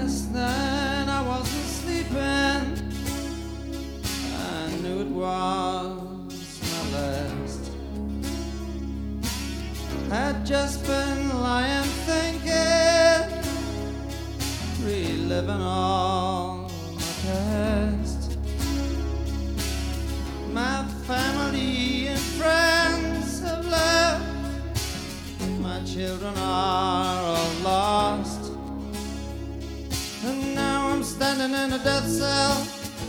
last night I wasn't sleeping. I knew it was my last. I'd just been lying thinking, reliving all my past. My family and friends have left. My children are all lost. And now I'm standing in a death cell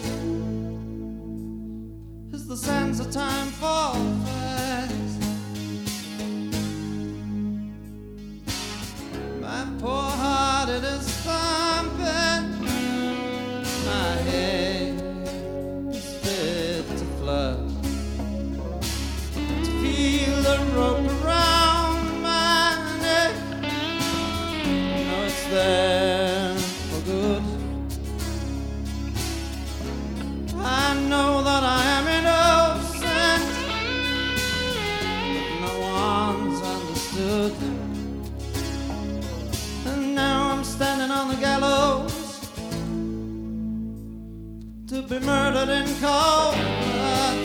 as the sands of time fall fast. My poor heart, it is thumping. My head is fit to flood. To feel the rope around my neck, you know it's there for good. I know that I am innocent, but no one's understood. And now I'm standing on the gallows to be murdered in cold blood.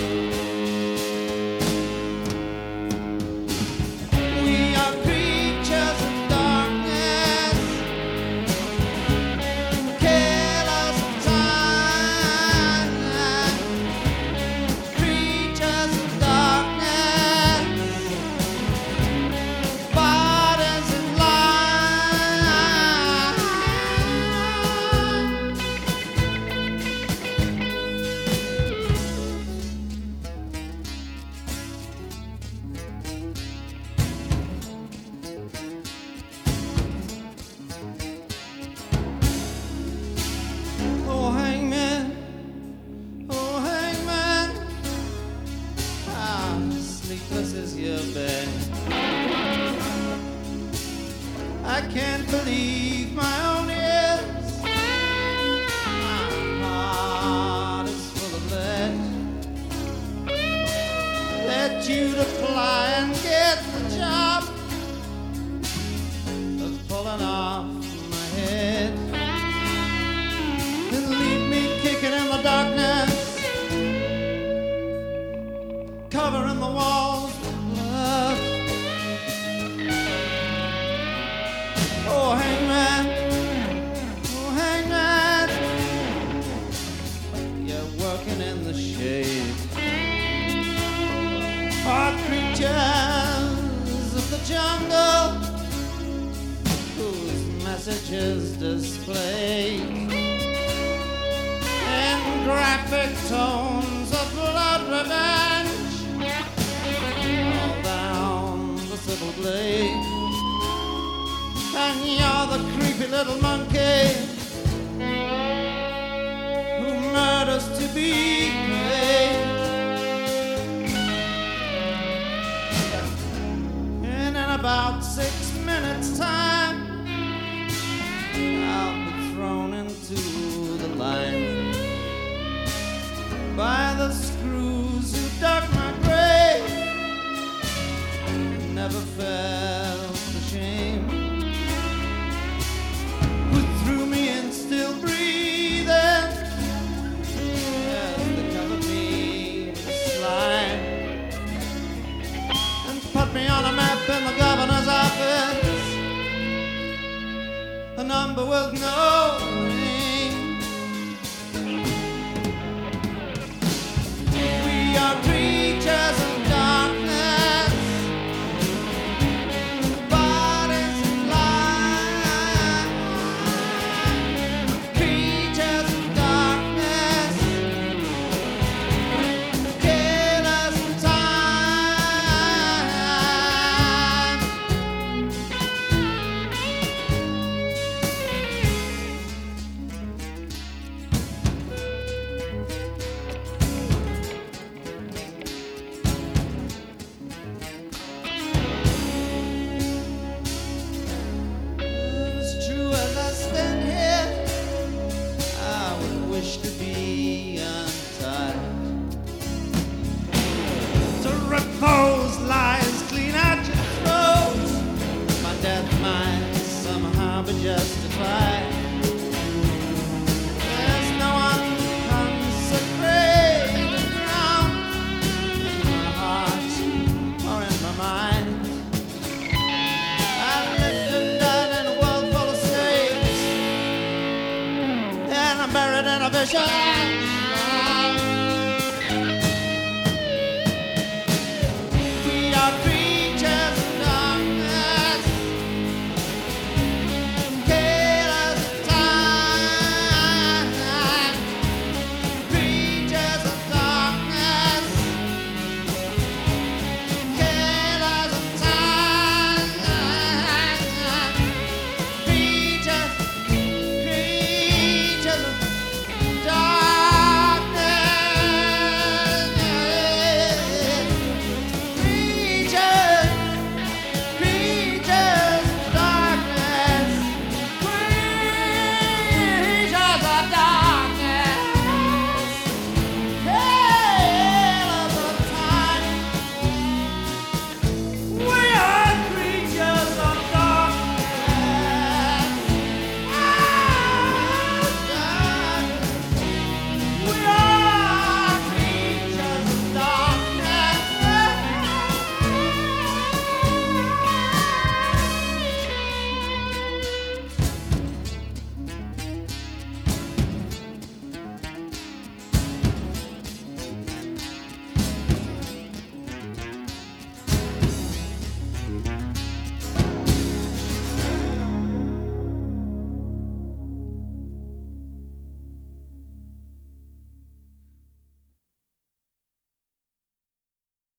We are creatures of darkness, killers of time, creatures of darkness, bodies of light. Oh hangman, how sleepless is your bed. I can't believe my own ears. My heart is full of lead. Let you to fly and get the job of pulling off my head. And leave me kicking in the darkness, covering the walls with blood. Oh hangman, you're working in the shade. Are creatures of the jungle whose message is displayed in graphic tones of blood revenge all down the civil blade. And you're the creepy little monkey who murders to be paid. And in about 6 minutes time, I'll be thrown into the line by the screws who dug my grave. Never felt ashamed, who threw me in still breathing as they covered me with slime and put me on a map in the governor's office, a number with no name. We are creatures of darkness, bodies of light, creatures of darkness, killers of time. buried in a vision.